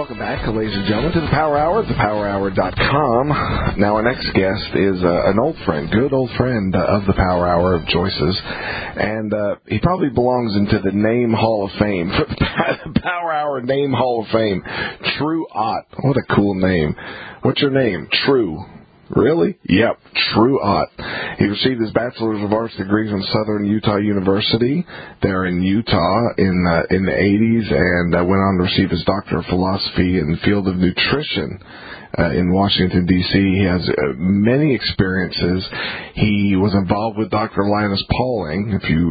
Welcome back, ladies and gentlemen, to the Power Hour at thepowerhour.com. Now, our next guest is an old friend, good old friend of the Power Hour of Joyce's, and he probably belongs into the Name Hall of Fame, the Power Hour Name Hall of Fame. True Ott. What a cool name. What's your name? True. Really? Yep, True Ott. He received his Bachelor's of Arts degree from Southern Utah University there in Utah in the 80s, and went on to receive his Doctor of Philosophy in the field of nutrition in Washington, D.C. He has many experiences. He was involved with Dr. Linus Pauling.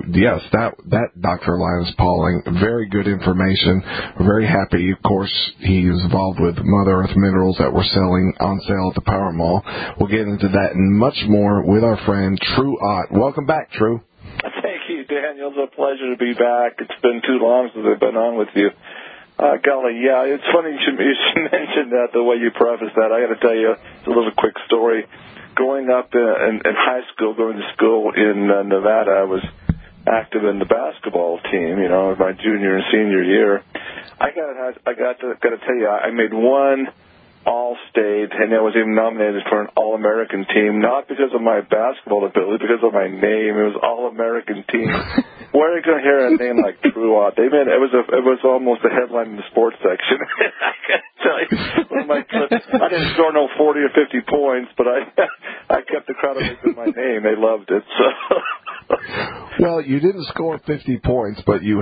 That Dr. Linus Pauling, very good information. We're very happy. Of course, he was involved with Mother Earth minerals that were selling on sale at the Power Mall. We'll get into that and much more with our friend True Ott. Welcome back, True. Thank you, Daniel. It's a pleasure to be back. It's been too long since I've been on with you. Golly, yeah, it's funny you should mention that, the way you prefaced that. I got to tell you a little quick story. Growing up in high school, going to school in Nevada, I was active in the basketball team, my junior and senior year. I got to tell you, I made one All-State, and I was even nominated for an All-American team, not because of my basketball ability, because of my name. It was All-American team. Where are you going to hear a name like True Ott? It was almost a headline in the sports section. I can't tell you. I didn't score no 40 or 50 points, but I kept the crowd away with my name. They loved it. So. Well, you didn't score 50 points, but you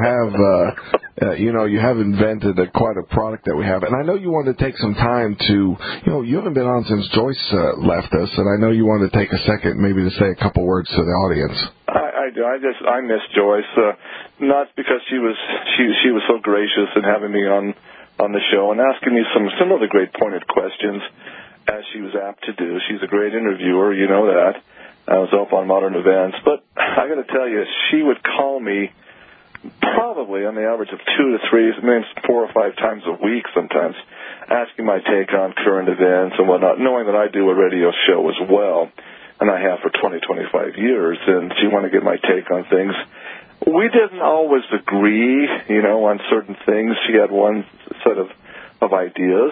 have, you have invented quite a product that we have. And I know you wanted to take some time to, you haven't been on since Joyce left us, and I know you wanted to take a second maybe to say a couple words to the audience. I do. I miss Joyce, not because she was so gracious in having me on the show and asking me some really great pointed questions, as she was apt to do. She's a great interviewer, you know that. I was up on Modern Events, but I got to tell you, she would call me probably on the average of 2 to 3, maybe 4 or 5 times a week sometimes, asking my take on current events and whatnot, knowing that I do a radio show as well, and I have for 20, 25 years, and she wanted to get my take on things. We didn't always agree, on certain things. She had one set of ideas,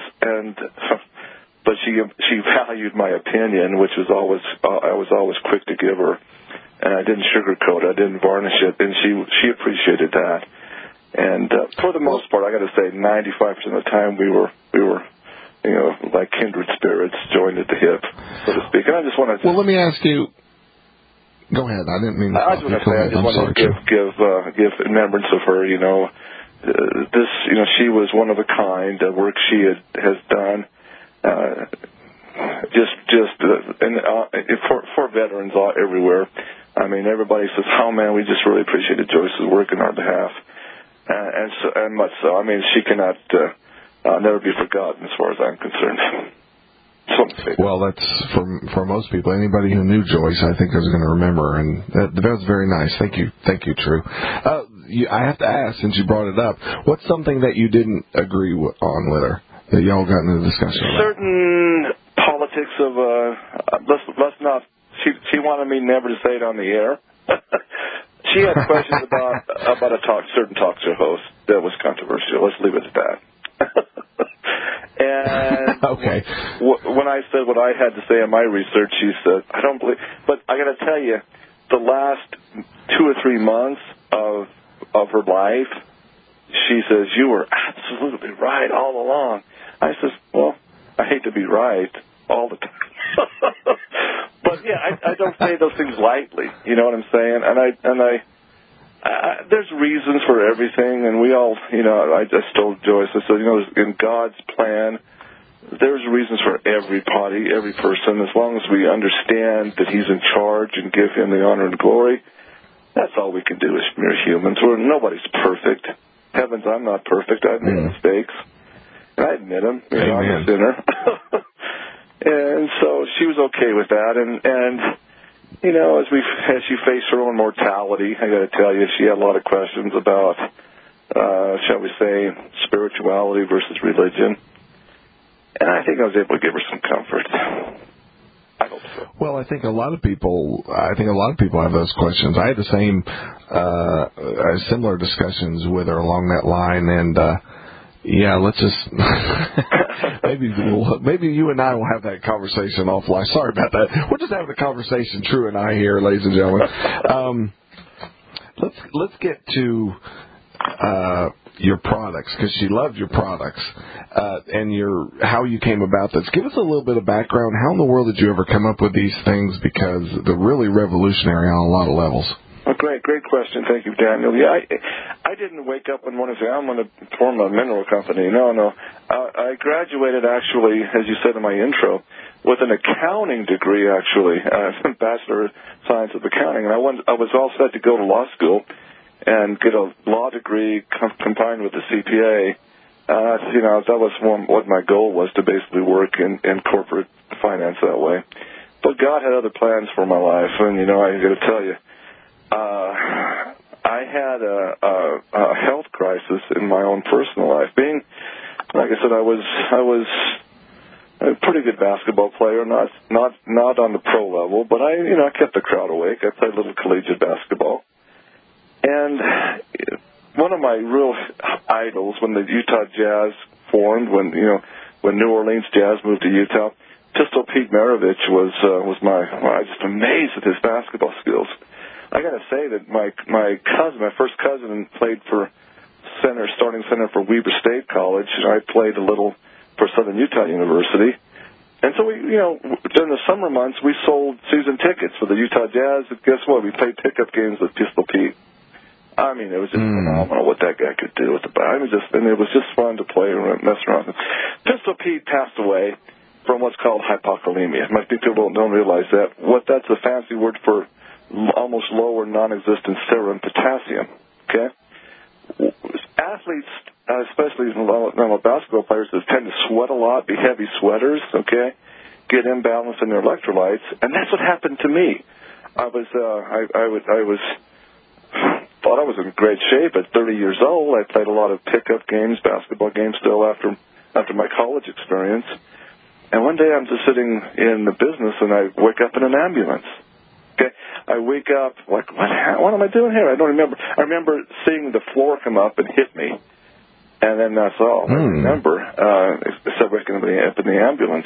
but she valued my opinion, which was I was always quick to give her, and I didn't sugarcoat it, I didn't varnish it, and she appreciated that. And for the most part, I got to say, 95% of the time we were like kindred spirits, joined at the hip, so to speak. And I just want to. Well, let me ask you. Go ahead. I didn't mean to. I just want to give remembrance of her. She was one of a kind. The work she has done. For veterans everywhere. I mean, everybody says, "Oh man, we just really appreciated Joyce's work on our behalf," and much so. I mean, she cannot never be forgotten as far as I'm concerned. Well, that's for most people. Anybody who knew Joyce, I think, is going to remember, and that was very nice. Thank you, True. I have to ask, since you brought it up, what's something that you didn't agree on with her? That y'all got into the discussion about? Certain politics of let's not. She wanted me never to say it on the air. She had questions about a certain talk show host that was controversial. Let's leave it at that. And okay. When I said what I had to say in my research, she said, "I don't believe." But I got to tell you, the last 2 or 3 months of her life, she says, "You were absolutely right all along." I says, "Well, I hate to be right all the time." But yeah, I don't say those things lightly. You know what I'm saying? And I there's reasons for everything, and we all, I just told Joyce, I said, in God's plan, there's reasons for every party, every person, as long as we understand that He's in charge and give Him the honor and glory. That's all we can do as mere humans. Nobody's perfect. Heavens, I'm not perfect. I've made mistakes. And I admit them. I'm a sinner. And so she was okay with that. And as she faced her own mortality, I got to tell you, she had a lot of questions about, shall we say, spirituality versus religion. And I think I was able to give her some comfort. I hope so. Well, I think a lot of people have those questions. I had the same, similar discussions with her along that line, and Yeah, let's just maybe you and I will have that conversation offline. Sorry about that. We're just having a conversation, True and I here, ladies and gentlemen. Let's get to your products, because she loved your products and how you came about this. Give us a little bit of background. How in the world did you ever come up with these things? Because they're really revolutionary on a lot of levels. Oh, great question. Thank you, Daniel. Yeah, I didn't wake up one morning and say, I'm going to form a mineral company. No. I graduated, actually, as you said in my intro, with an accounting degree, actually, Bachelor of Science of Accounting. And I was all set to go to law school and get a law degree combined with a CPA. That was what my goal was, to basically work in corporate finance that way. But God had other plans for my life, and, I got to tell you, I had a health crisis in my own personal life. Being, like I said, I was a pretty good basketball player, not on the pro level, but I kept the crowd awake. I played a little collegiate basketball. And one of my real idols when the Utah Jazz formed, when New Orleans Jazz moved to Utah, Pistol Pete Maravich was I was just amazed at his basketball skills. I got to say that my first cousin, played for starting center for Weber State College. I played a little for Southern Utah University. And so during the summer months, we sold season tickets for the Utah Jazz. And guess what? We played pickup games with Pistol Pete. I mean, it was just phenomenal what that guy could do with the ball. And it was just fun to play and mess around. Pistol Pete passed away from what's called hypokalemia. People don't realize that. That's a fancy word for almost low or non-existent serum potassium. Okay, athletes, especially basketball players, tend to sweat a lot, be heavy sweaters. Okay, get imbalanced in their electrolytes, and that's what happened to me. I thought I was in great shape at 30 years old. I played a lot of pickup games, basketball games, still after my college experience. And one day I'm just sitting in the business, and I wake up in an ambulance. Okay, I wake up like, what am I doing here? I don't remember. I remember seeing the floor come up and hit me, and then that's all I remember. Except waking up in the ambulance,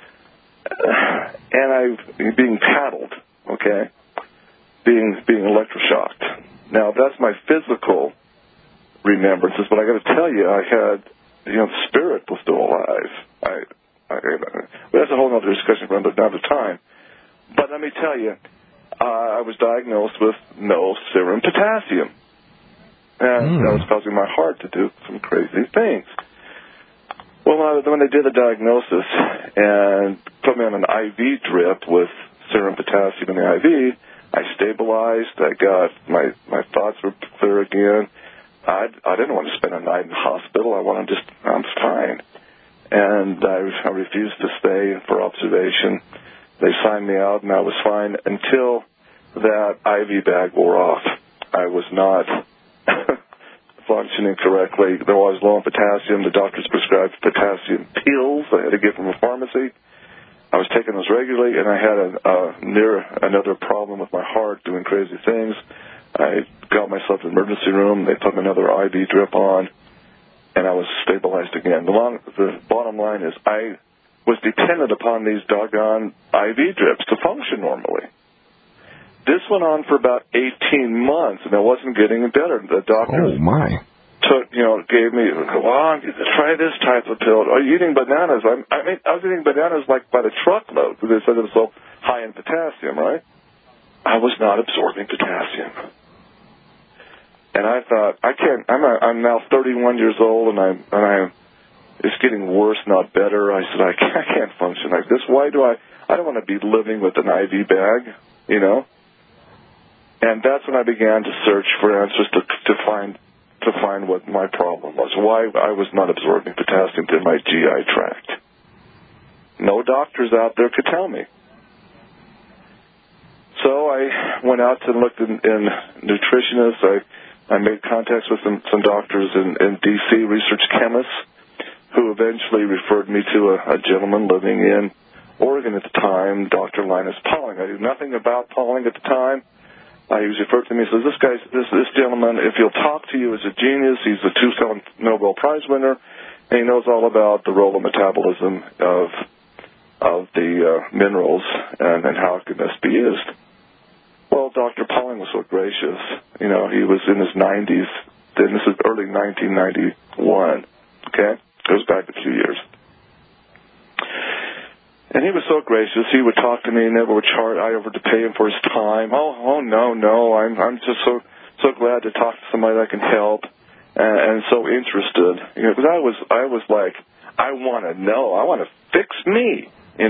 and I being paddled. Okay, being electroshocked. Now that's my physical remembrances, but I got to tell you, I had the spirit was still alive. That's a whole other discussion for another time. But let me tell you, I was diagnosed with no serum potassium. And that was causing my heart to do some crazy things. Well, when they did the diagnosis and put me on an IV drip with serum potassium in the IV, I stabilized. I got my thoughts were clear again. I didn't want to spend a night in the hospital. I'm fine. And I refused to stay for observation. They signed me out, and I was fine until that IV bag wore off. I was not functioning correctly. There was low in potassium. The doctors prescribed potassium pills I had to get from a pharmacy. I was taking those regularly, and I had another problem with my heart doing crazy things. I got myself in the emergency room. They put another IV drip on, and I was stabilized again. The bottom line is I was dependent upon these doggone IV drips to function normally. This went on for about 18 months, and I wasn't getting better. The doctors gave me, well, try this type of pill. Are you eating bananas? I was eating bananas like by the truckload because they said it was so high in potassium, right? I was not absorbing potassium. And I thought, I'm now 31 years old, and it's getting worse, not better. I said, I can't function like this. Why do I don't want to be living with an IV bag, And that's when I began to search for answers to find what my problem was, why I was not absorbing potassium through my GI tract. No doctors out there could tell me. So I went out and looked in nutritionists. I made contacts with some doctors in D.C., research chemists, who eventually referred me to a gentleman living in Oregon at the time, Dr. Linus Pauling. I knew nothing about Pauling at the time. He was referred to me. He says, this gentleman, if he'll talk to you, is a genius. He's a 2-time Nobel Prize winner, and he knows all about the role of metabolism of the minerals and how it can best be used. Well, Dr. Pauling was so gracious. He was in his 90s. Then this is early 1991. Okay, goes back a few years. And he was so gracious. He would talk to me, never would charge. I offered to pay him for his time. Oh no. I'm just so glad to talk to somebody that can help, and so interested. Because I was like, I want to know. I want to fix me.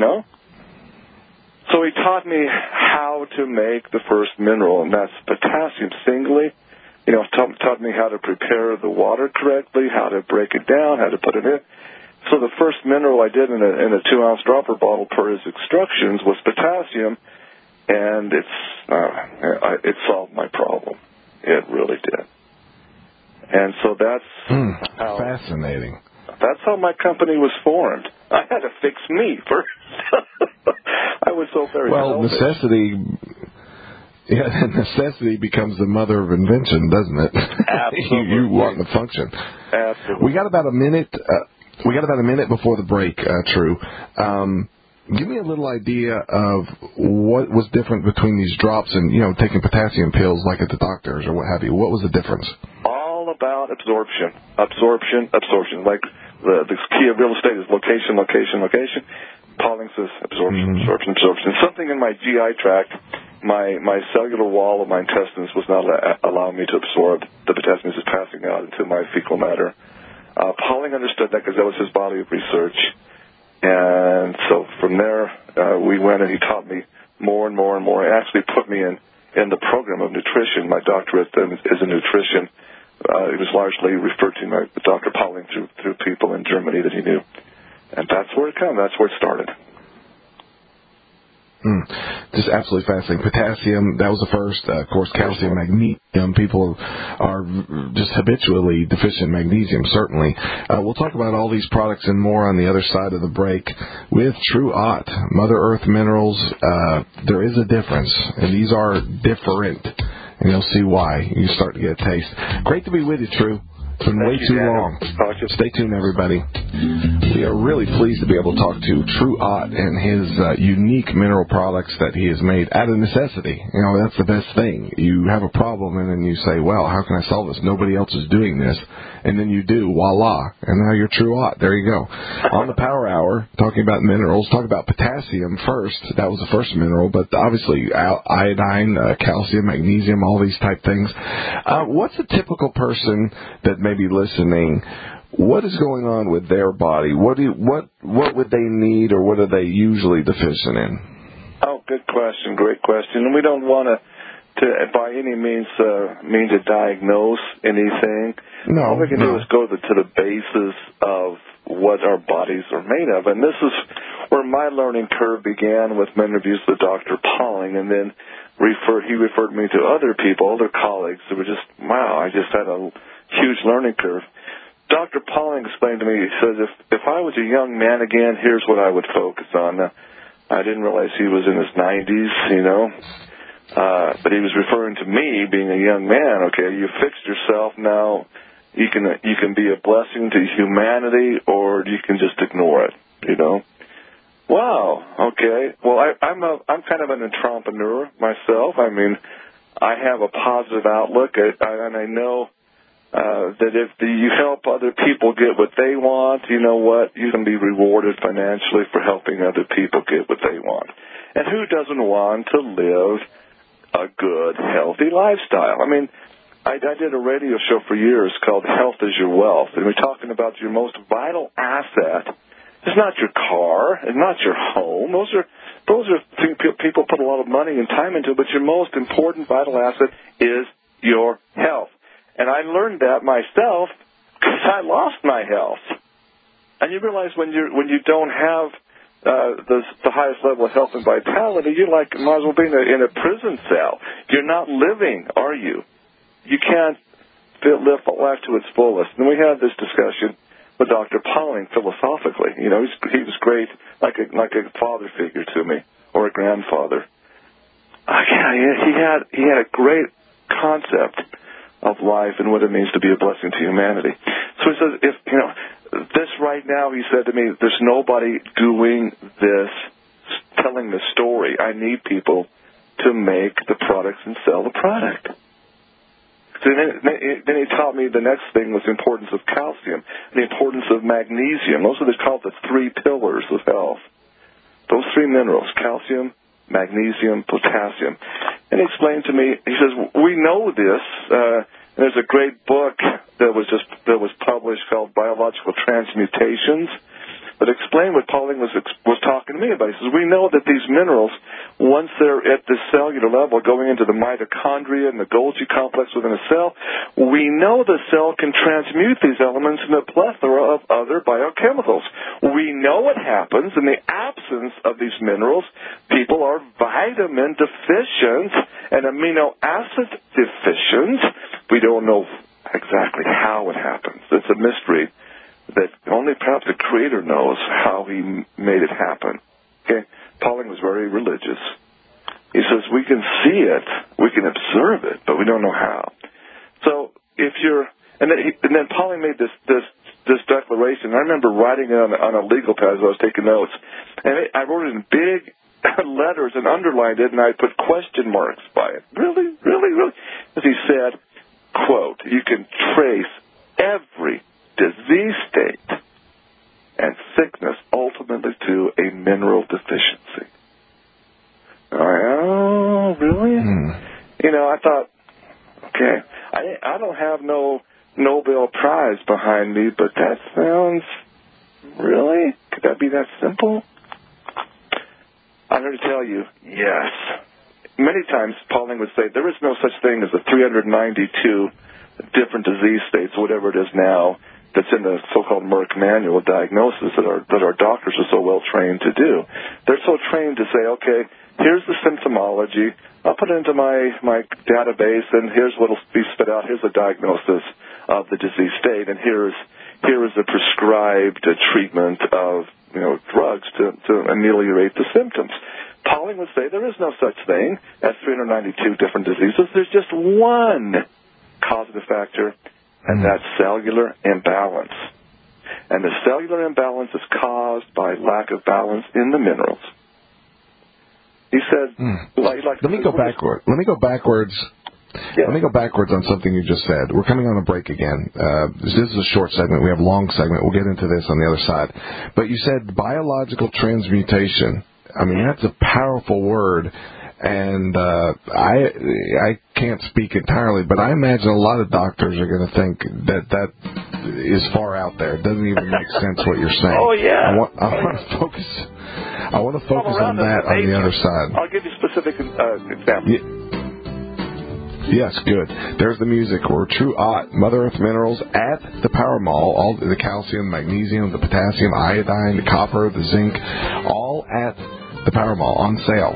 So he taught me how to make the first mineral, and that's potassium singly. Taught me how to prepare the water correctly, how to break it down, how to put it in. So the first mineral I did in a 2-ounce dropper bottle per his instructions was potassium, and it solved my problem. It really did. And so that's fascinating. That's how my company was formed. I had to fix me first. I was so very selfish. Necessity becomes the mother of invention, doesn't it? Absolutely. You want the function. Absolutely. We got about a minute. Before the break, True. Give me a little idea of what was different between these drops and taking potassium pills like at the doctor's or what have you. What was the difference? All about absorption. Like the key of real estate is location. Pauling says absorption. Something in my GI tract, my cellular wall of my intestines was not allowing me to absorb the potassium that was passing out into my fecal matter. Pauling understood that because that was his body of research. And so from there, we went and he taught me more and more and more. He actually put me in the program of nutrition. My doctorate is in nutrition. It was largely referred to by Dr. Pauling through people in Germany that he knew. And that's where it came. That's where it started. Just absolutely fascinating. Potassium, that was the first. Of course, calcium, magnesium. People are just habitually deficient in magnesium, certainly. We'll talk about all these products and more on the other side of the break with True Ott. Mother Earth minerals, there is a difference, and these are different. And you'll see why. You start to get a taste. Great to be with you, True. It's been way too long. Stay tuned, everybody. We are really pleased to be able to talk to True Ott and his unique mineral products that he has made out of necessity. That's the best thing. You have a problem, and then you say, well, how can I solve this? Nobody else is doing this. And then you do, voila. And now you're True Ott. There you go. On the Power Hour, talking about minerals, talk about potassium first. That was the first mineral, but obviously iodine, calcium, magnesium, all these type things. What's a typical person that may be listening? What is going on with their body? What would they need, or what are they usually deficient in? Oh, good question, great question. And we don't want to by any means to diagnose anything. No. All we can do is go to the basis of what our bodies are made of, and this is where my learning curve began with my interviews with Dr. Pauling, and then he referred me to other people, other colleagues who were just, wow, I just had a huge learning curve. Dr. Pauling explained to me, he says, if I was a young man again, here's what I would focus on. Now, I didn't realize he was in his 90s, but he was referring to me being a young man. Okay, you fixed yourself now. You can be a blessing to humanity, or you can just ignore it. Wow. Okay. Well, I'm kind of an entrepreneur myself. I mean, I have a positive outlook, and I know that if you help other people get what they want, you know what? You can be rewarded financially for helping other people get what they want. And who doesn't want to live a good, healthy lifestyle? I mean, I did a radio show for years called Health is Your Wealth, and we're talking about your most vital asset. It's not your car. It's not your home. Those are things people put a lot of money and time into, but your most important vital asset is your health. And I learned that myself because I lost my health. And you realize when you don't have the highest level of health and vitality, you might as well be in a prison cell. You're not living, are you? You can't live life to its fullest. And we had this discussion with Dr. Pauling philosophically. He was great, like a father figure to me, or a grandfather. he had a great concept of life and what it means to be a blessing to humanity. So he says, this right now, he said to me, there's nobody doing this, telling the story. I need people to make the products and sell the product. So then he taught me the next thing was the importance of calcium, the importance of magnesium. Those are called the three pillars of health. Those three minerals, calcium, magnesium, potassium. And he explained to me, he says, we know this. There's a great book that was published called Biological Transmutations that explained what Pauling was talking to me about. He says, we know that these minerals, once they're at the cellular level, going into the mitochondria and the Golgi complex within a cell, we know the cell can transmute these elements into a plethora of other biochemicals. We know what happens in the absence of these minerals. People are vitamin deficient and amino acid deficient. We don't know exactly how it happens. It's a mystery that only perhaps the Creator knows how He made it happen. Okay? Pauling was very religious. He says we can see it, we can observe it, but we don't know how. So if you're, and then Pauling made this declaration. I remember writing it on a legal pad as I was taking notes, and I wrote it in big letters and underlined it, and I put question marks by it. Really? As he said, quote, you can trace every disease state and sickness ultimately to a mineral deficiency. Oh, really? I thought, okay, I don't have no Nobel Prize behind me, but that sounds, really? Could that be that simple? I'm here to tell you, yes. Many times Pauling would say there is no such thing as the 392 different disease states, whatever it is now, that's in the so-called Merck manual diagnosis that our doctors are so well trained to do. They're so trained to say, okay, here's the symptomology. I'll put it into my database, and here's what will be spit out. Here's the diagnosis of the disease state, and here is the prescribed treatment of drugs to ameliorate the symptoms. Pauling would say there is no such thing as 392 different diseases. There's just one causative factor, and that's cellular imbalance. And the cellular imbalance is caused by lack of balance in the minerals. He said, Let me go backwards. Yeah. Let me go backwards on something you just said. We're coming on a break again. This is a short segment. We have a long segment. We'll get into this on the other side. But you said biological transmutation. I mean, that's a powerful word. And I can't speak entirely, but I imagine a lot of doctors are going to think that is far out there. It doesn't even make sense what you're saying. Oh, yeah. I want to focus on that on the other side. I'll give you specific examples. Yes, good. There's the music. We're True Mother Earth Minerals at the Power Mall. All the calcium, magnesium, the potassium, iodine, the copper, the zinc, all at the Power Mall on sale.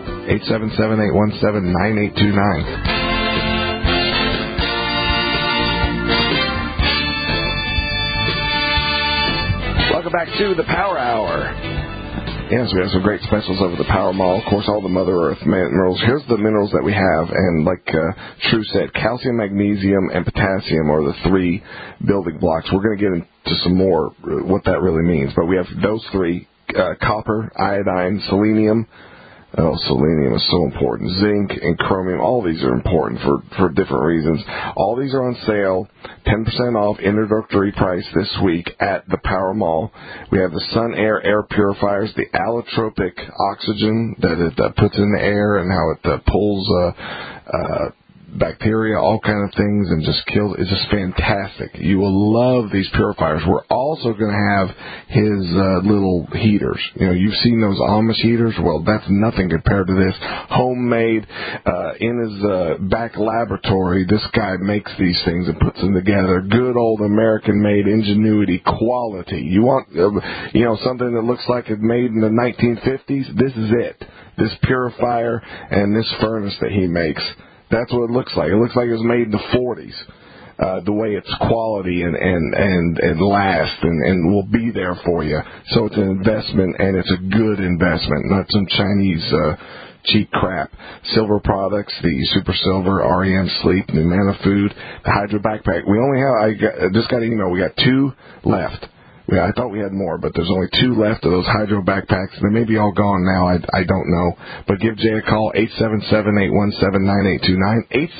877-817-9829. Welcome back to the Power Hour. Yes, we have some great specials over the Power Mall. Of course, all the Mother Earth minerals. Here's the minerals that we have. And like True said, calcium, magnesium, and potassium are the three building blocks. We're going to get into some more what that really means. But we have those three, copper, iodine, selenium. Oh, selenium is so important. Zinc and chromium, all these are important for different reasons. All these are on sale, 10% off introductory price this week at the Power Mall. We have the Sun Air air purifiers, the allotropic oxygen that it puts in the air and how it pulls bacteria, all kind of things, and just kills. It's just fantastic. You will love these purifiers. We're also going to have his little heaters. You've seen those Amish heaters. Well, that's nothing compared to this. Homemade in his back laboratory. This guy makes these things and puts them together. Good old American-made ingenuity quality. You want something that looks like it's made in the 1950s? This is it. This purifier and this furnace that he makes. That's what it looks like. It looks like it was made in the 40s. the way it's quality and lasts and will be there for you. So it's an investment, and it's a good investment, not some Chinese cheap crap. Silver products, the Super Silver, REM Sleep, the Mana Food, the Hydro Backpack. We only have, just got an email, we got 2 left. I thought we had more, but there's only 2 left of those Hydro Backpacks. They may be all gone now. I don't know. But give Jay a call, 877-817-9829,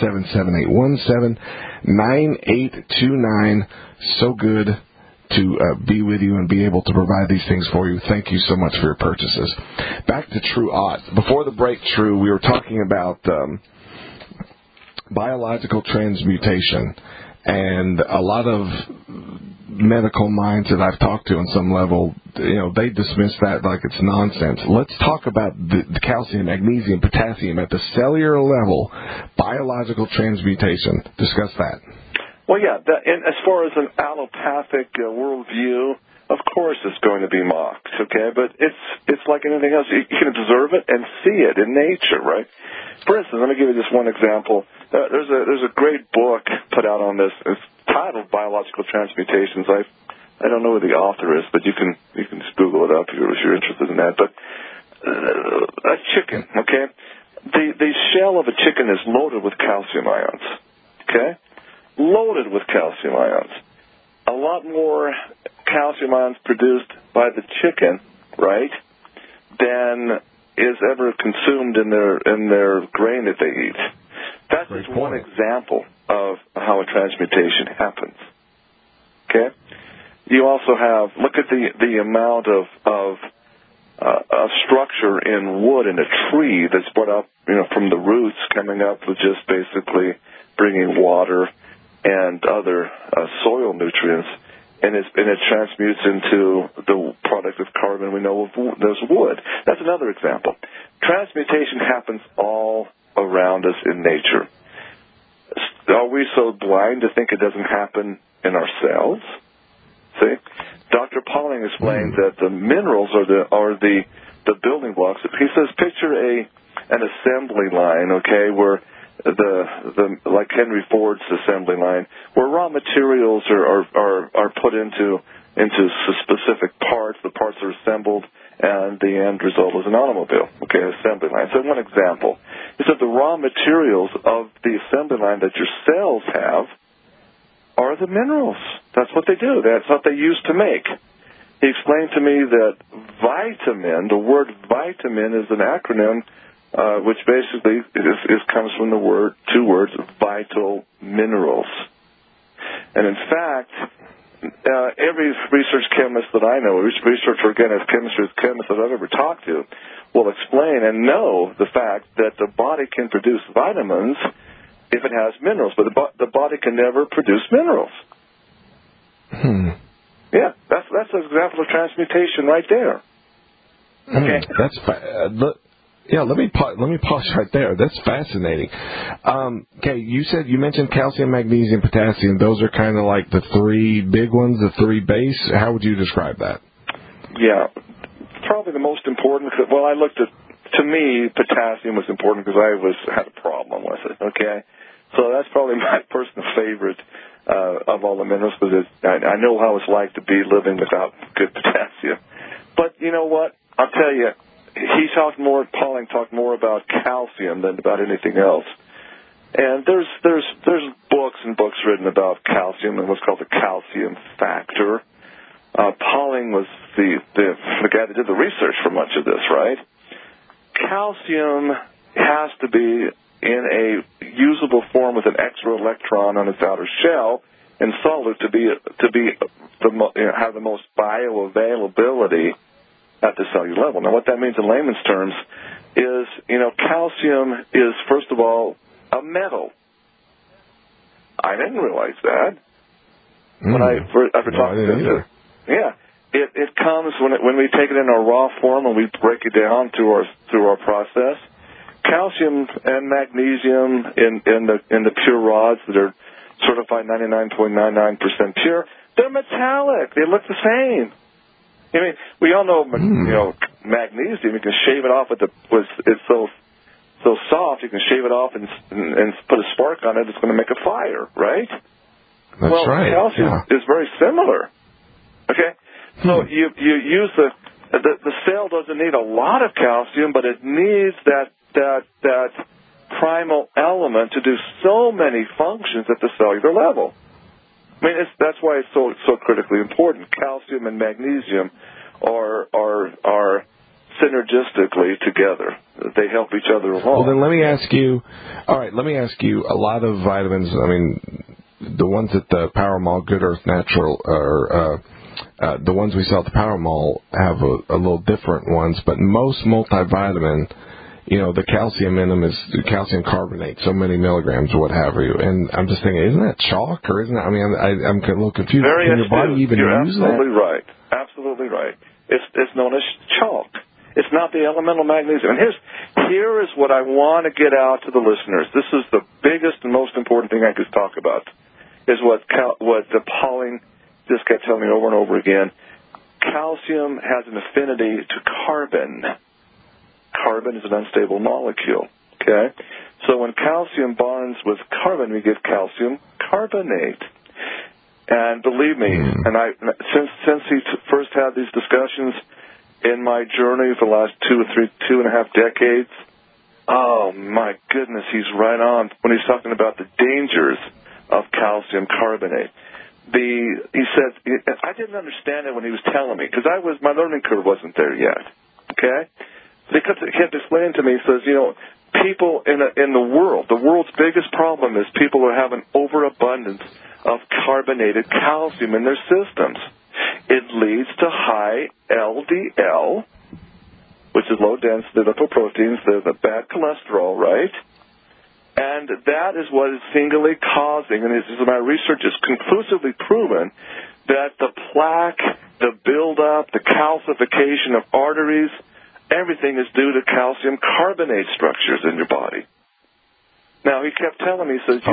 877-817-9829. So good to be with you and be able to provide these things for you. Thank you so much for your purchases. Back to True Ott. Before the break, True, we were talking about biological transmutation, and a lot of medical minds that I've talked to on some level, they dismiss that like it's nonsense. Let's talk about the calcium, magnesium, potassium at the cellular level, biological transmutation. Discuss that. Well, yeah, and as far as an allopathic worldview, of course it's going to be mocked, okay? But it's like anything else. You can observe it and see it in nature, right? For instance, let me give you just one example. There's a great book put out on this. It's titled Biological Transmutations. I don't know who the author is, but you can just Google it up if you're interested in that. But a chicken, okay? The shell of a chicken is loaded with calcium ions, okay? Loaded with calcium ions. A lot more calcium ions produced by the chicken, right, than is ever consumed in their grain that they eat. That's just one example of how a transmutation happens. Okay? You also have, look at the amount of structure in wood in a tree that's brought up, from the roots coming up with just basically bringing water and other soil nutrients, and it transmutes into the product of carbon we know there's wood. That's another example. Transmutation happens all around us in nature. Are we so blind to think it doesn't happen in ourselves? See, Dr. Pauling explained that the minerals are the building blocks. He says, picture an assembly line, okay, where like Henry Ford's assembly line, where raw materials are put into specific parts. The parts are assembled, and the end result is an automobile. Okay, assembly line. So one example is that the raw materials of the assembly line that your cells have are the minerals. That's what they do. That's what they use to make. He explained to me that vitamin, the word vitamin, is an acronym which basically comes from the two words, vital minerals. And in fact, every research chemist that I know, research organic chemist that I've ever talked to, will explain and know the fact that the body can produce vitamins if it has minerals, but the body can never produce minerals. Yeah, that's an example of transmutation right there. Okay. Let me pause right there. That's fascinating. Okay, you mentioned calcium, magnesium, potassium. Those are kind of like the 3 big ones, the 3 base. How would you describe that? Yeah, probably the most important. Well, to me, potassium was important because I had a problem with it. Okay, so that's probably my personal favorite of all the minerals because I know how it's like to be living without good potassium. But you know what? I'll tell you. Pauling talked more about calcium than about anything else. And there's books and books written about calcium and what's called the calcium factor. Pauling was the guy that did the research for much of this, right? Calcium has to be in a usable form with an extra electron on its outer shell and solid to have the most bioavailability at the cellular level. Now, what that means in layman's terms is, calcium is, first of all, a metal. I didn't realize that. When I talked to this. Yeah. It comes when we take it in our raw form and we break it down through our process. Calcium and magnesium in the pure rods that are certified 99.99% pure, they're metallic. They look the same. I mean, we all know, magnesium. You can shave it off it's so soft. You can shave it off and put a spark on it. It's going to make a fire, right? That's right. Calcium is very similar. Okay? So you use the cell doesn't need a lot of calcium, but it needs that primal element to do so many functions at the cellular level. I mean, that's why it's so critically important. Calcium and magnesium are synergistically together. They help each other along. Well, then let me ask you. All right, let me ask you. A lot of vitamins. I mean, the ones at the Power Mall, Good Earth Natural, or the ones we sell at the Power Mall have a little different ones. But most multivitamin, the calcium in them is calcium carbonate, so many milligrams, what have you. And I'm just thinking, isn't that chalk, or isn't that? I mean, I'm a little confused. Very Can your body even You're use absolutely that? right. Absolutely right. It's known as chalk. It's not the elemental magnesium. And here is what I want to get out to the listeners. This is the biggest and most important thing I could talk about. Is what Pauling just kept telling me over and over again. Calcium has an affinity to carbon. Carbon is an unstable molecule, okay? So when calcium bonds with carbon, we get calcium carbonate. And believe me, since he first had these discussions in my journey for the last 2.5 decades, oh my goodness, he's right on when he's talking about the dangers of calcium carbonate. He said, I didn't understand it when he was telling me, because my learning curve wasn't there yet, okay? Because he kept explaining to me, he says, people in the world's biggest problem is people who have an overabundance of carbonated calcium in their systems. It leads to high LDL, which is low-density lipoproteins, the bad cholesterol, right? And that is what is singularly causing, and my research has conclusively proven, that the plaque, the buildup, the calcification of arteries, everything is due to calcium carbonate structures in your body. Now, he kept telling me, he says,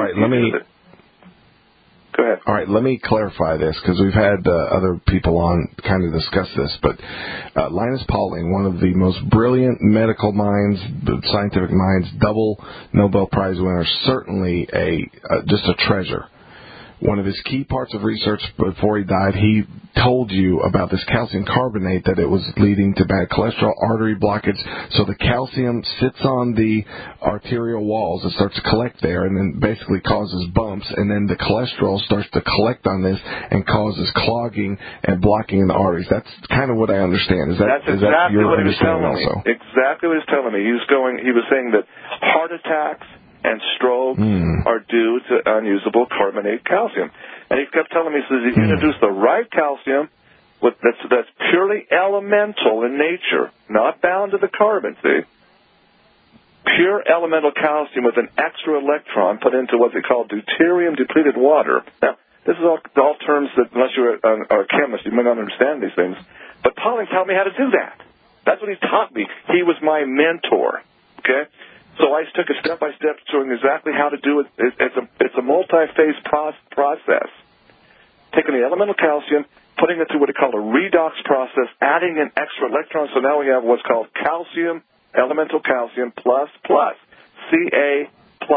Go ahead. All right, let me clarify this, because we've had other people on kind of discuss this. But Linus Pauling, one of the most brilliant medical minds, scientific minds, double Nobel Prize winner, certainly just a treasure. One of his key parts of research before he died, he told you about this calcium carbonate, that it was leading to bad cholesterol, artery blockage. So the calcium sits on the arterial walls. It starts to collect there and then basically causes bumps. And then the cholesterol starts to collect on this and causes clogging and blocking in the arteries. That's kind of what I understand. That's exactly what he was understanding telling also? me. Exactly what he was telling me. He was saying that heart attacks and strokes are due to unusable carbonate calcium. And he kept telling me, he says, if you introduce the right calcium, that's purely elemental in nature, not bound to the carbon, see? Pure elemental calcium with an extra electron put into what they call deuterium-depleted water. Now, this is all terms that, unless you're a chemist, you may not understand these things. But Pauling taught me how to do that. That's what he taught me. He was my mentor, okay? So I took a step-by-step showing exactly how to do it. It's a multi-phase process. Taking the elemental calcium, putting it through what they call a redox process, adding an extra electron, so now we have what's called calcium, elemental calcium plus, Ca++.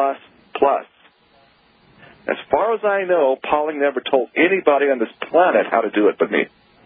As far as I know, Pauling never told anybody on this planet how to do it but me.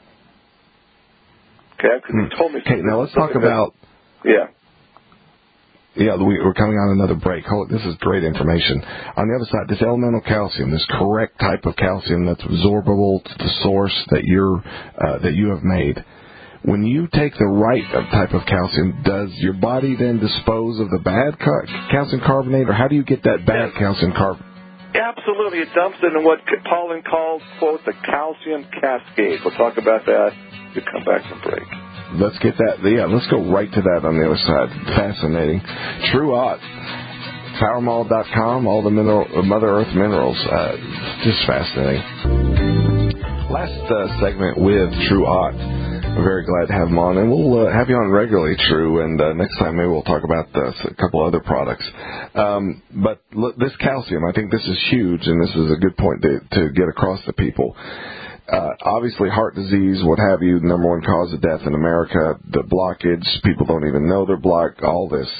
Okay? Because he told me... Okay, now let's talk about... Yeah. Yeah, we're coming on another break. This is great information. On the other side, this elemental calcium, this correct type of calcium that's absorbable to the source that you have made. When you take the right type of calcium, does your body then dispose of the bad calcium carbonate, or how do you get that bad calcium carbonate? Absolutely. It dumps into what Pauling calls, quote, the calcium cascade. We'll talk about that. You come back from break. Let's get that. Yeah, let's go right to that on the other side. Fascinating. True Ott. PowerMall.com, all the Mother Earth minerals. Just fascinating. Last segment with True Ott. I'm very glad to have him on, and we'll have you on regularly, True, and next time maybe we'll talk about a couple other products. But this calcium, I think this is huge, and this is a good point to get across to people. Obviously, heart disease, what have you, number one cause of death in America, the blockage, people don't even know they're blocked, all this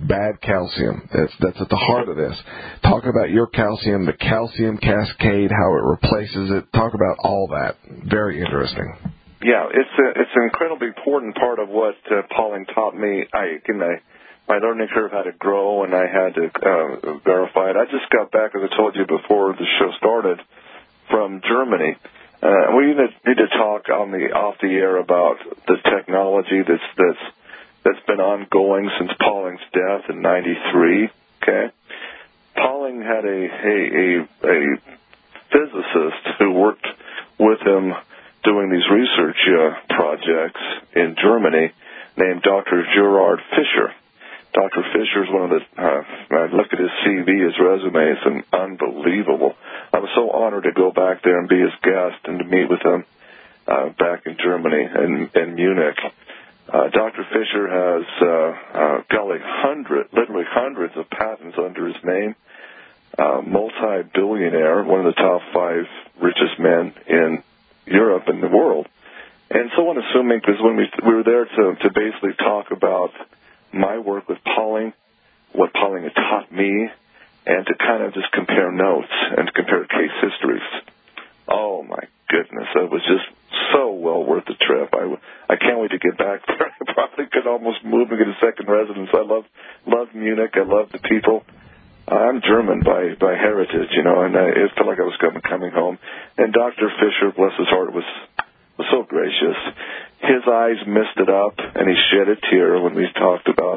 bad calcium. That's at the heart of this. Talk about your calcium, the calcium cascade, how it replaces it. Talk about all that. Very interesting. Yeah, it's an incredibly important part of what Pauling taught me. My learning curve had to grow, and I had to verify it. I just got back, as I told you before the show started, from Germany. We need to talk off the air about the technology that's been ongoing since Pauling's death in '93. Okay, Pauling had a physicist who worked with him doing these research projects in Germany, named Dr. Gerhard Fischer. Dr. Fisher is one of the, I look at his CV, his resume, it's unbelievable. I was so honored to go back there and be his guest and to meet with him back in Germany in Munich. Dr. Fisher has, literally hundreds of patents under his name, multi-billionaire, one of the top 5 richest men in Europe and the world. And so unassuming, because when we were there to basically talk about my work with Pauling, what Pauling had taught me, and to kind of just compare notes and to compare case histories. Oh, my goodness. It was just so well worth the trip. I can't wait to get back there. I probably could almost move and get a second residence. I love Munich. I love the people. I'm German by heritage, and it felt like I was coming home. And Dr. Fisher, bless his heart, was so gracious. His eyes misted up, and he shed a tear when we talked about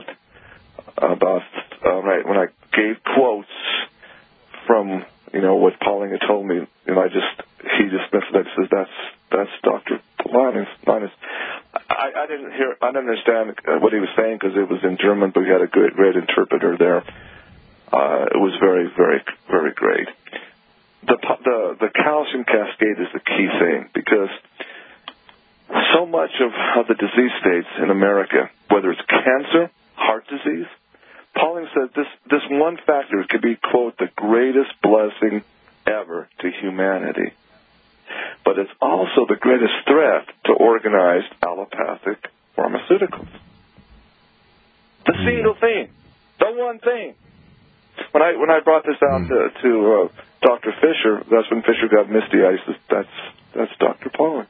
when I gave quotes from what Pauling had told me, and he just misted up. He says that's Dr. Linus. I didn't understand what he was saying because it was in German, but we had a great interpreter there. It was very, very, very great. The calcium cascade is the key thing, because so much of the disease states in America, whether it's cancer, heart disease, Pauling said this one factor could be, quote, the greatest blessing ever to humanity. But it's also the greatest threat to organized allopathic pharmaceuticals. The single thing. The one thing. When I brought this out to Dr. Fisher, that's when Fisher got misty eyes. That's Dr. Pauling.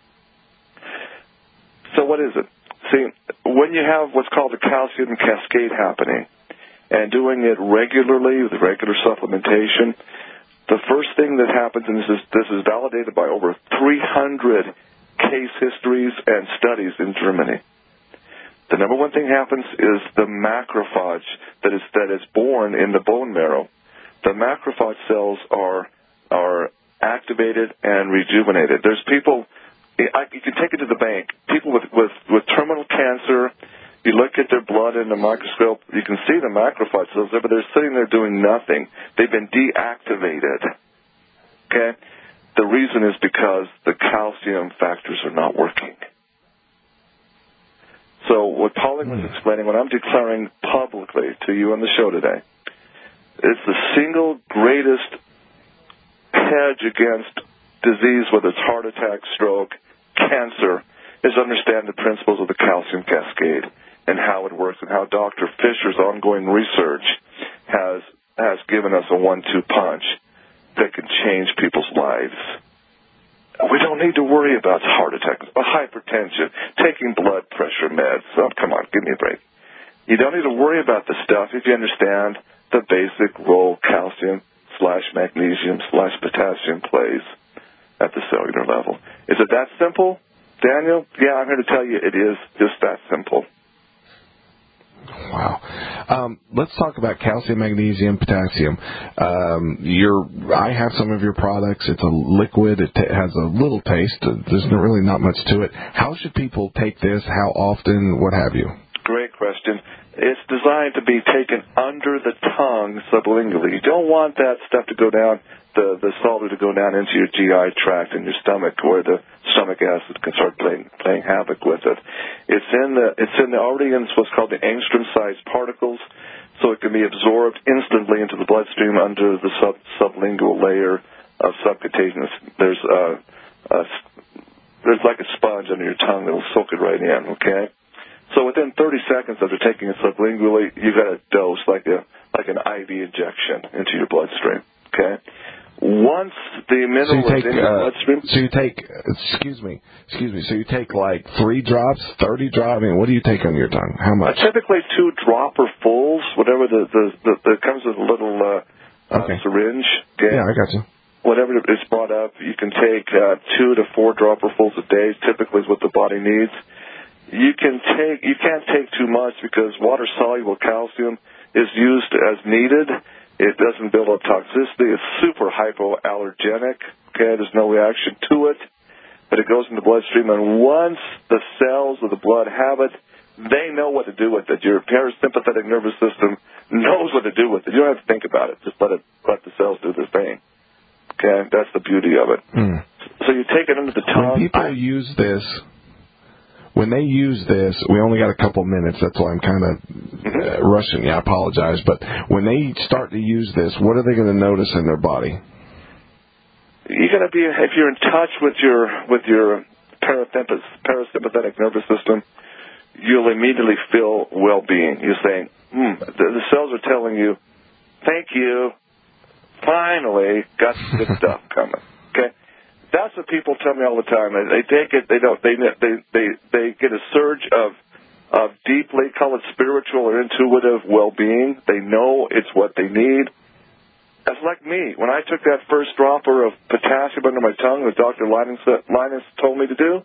So what is it? See, when you have what's called a calcium cascade happening and doing it regularly with regular supplementation, the first thing that happens, and this is validated by over 300 case histories and studies in Germany, the number one thing happens is the macrophage that is born in the bone marrow. The macrophage cells are activated and rejuvenated. There's people, you can take it to the bank. People with terminal cancer, you look at their blood in the microscope, you can see the macrophage cells there, but they're sitting there doing nothing. They've been deactivated. Okay? The reason is because the calcium factors are not working. So what Pauling was explaining, what I'm declaring publicly to you on the show today, is the single greatest hedge against disease, whether it's heart attack, stroke, cancer, is understand the principles of the calcium cascade and how it works, and how Dr. Fisher's ongoing research has given us a 1-2 punch that can change people's lives. We don't need to worry about heart attacks, hypertension, taking blood pressure meds. Oh, come on, give me a break. You don't need to worry about the stuff if you understand the basic role calcium/magnesium/potassium plays at the cellular level. Is it that simple, Daniel? Yeah, I'm here to tell you it is just that simple. Wow. Let's talk about calcium, magnesium, potassium. I have some of your products. It's a liquid. It has a little taste. There's really not much to it. How should people take this? How often? What have you? Great question. It's designed to be taken under the tongue sublingually. You don't want that stuff to go down, the solid to go down into your GI tract and your stomach, where the stomach acid can start playing havoc with it. It's already in what's called the angstrom-sized particles, so it can be absorbed instantly into the bloodstream under the sublingual layer of subcutaneous. There's like a sponge under your tongue that will soak it right in. Okay. So within 30 seconds after taking it sublingually, you got a dose like an IV injection into your bloodstream. Okay. Once the mineral is in your bloodstream, so you take, excuse me. So you take like 3 drops, 30 drops. I mean, what do you take on your tongue? How much? Typically 2 dropperfuls, whatever the comes with a little syringe. Okay? Yeah, I got you. Whatever is brought up, you can take 2 to 4 dropperfuls a day. Typically, is what the body needs. You can't take too much because water-soluble calcium is used as needed. It doesn't build up toxicity. It's super hypoallergenic. Okay, there's no reaction to it, but it goes in the bloodstream, and once the cells of the blood have it, they know what to do with it. Your parasympathetic nervous system knows what to do with it. You don't have to think about it. Just let the cells do their thing. Okay, that's the beauty of it. Mm. So you take it under the tongue. When they use this, we only got a couple minutes. That's why I'm kind of rushing you. I apologize. But when they start to use this, what are they going to notice in their body? You're going to be, if you're in touch with your parasympathetic nervous system, you'll immediately feel well-being. You're saying, the cells are telling you, thank you, finally got some good stuff coming. Okay. That's what people tell me all the time. They take it. They get a surge of deeply, call it spiritual or intuitive well-being. They know it's what they need. That's like me. When I took that first dropper of potassium under my tongue that Dr. Linus told me to do,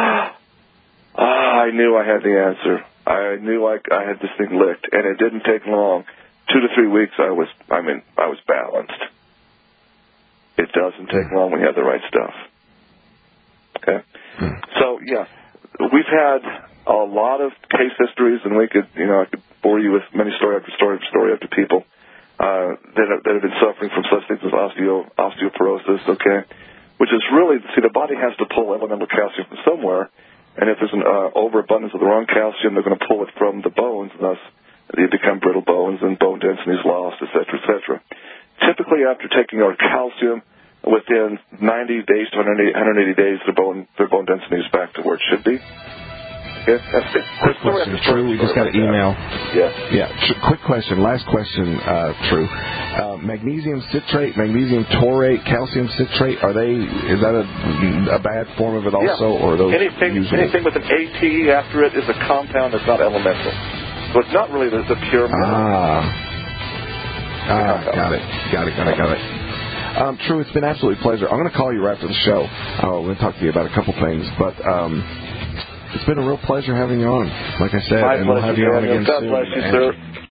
I knew I had the answer. I knew I had this thing licked, and it didn't take long. 2 to 3 weeks, I was balanced. It doesn't take long when you have the right stuff. Okay? So, yeah, we've had a lot of case histories, and I could bore you with many story after story after story after people that have been suffering from such things as osteoporosis, okay? Which is really, the body has to pull elemental calcium from somewhere, and if there's an overabundance of the wrong calcium, they're going to pull it from the bones, and thus you become brittle bones and bone density is lost, et cetera, et cetera. Typically, after taking our calcium, within 90 days to 180 days, their bone density is back to where it should be. Okay, that's it. Quick question, True. We just got an email. Yeah. Quick question. Last question, True. Magnesium citrate, magnesium taurate, calcium citrate. Is that a bad form of it also, or are those anything with an ATE after it is a compound that's not elemental. So it's not really the pure mineral. Got it. True, it's been an absolute pleasure. I'm going to call you right after the show. I'm going to talk to you about a couple things, but it's been a real pleasure having you on. Like I said, and we'll have you on again soon. God bless you, sir.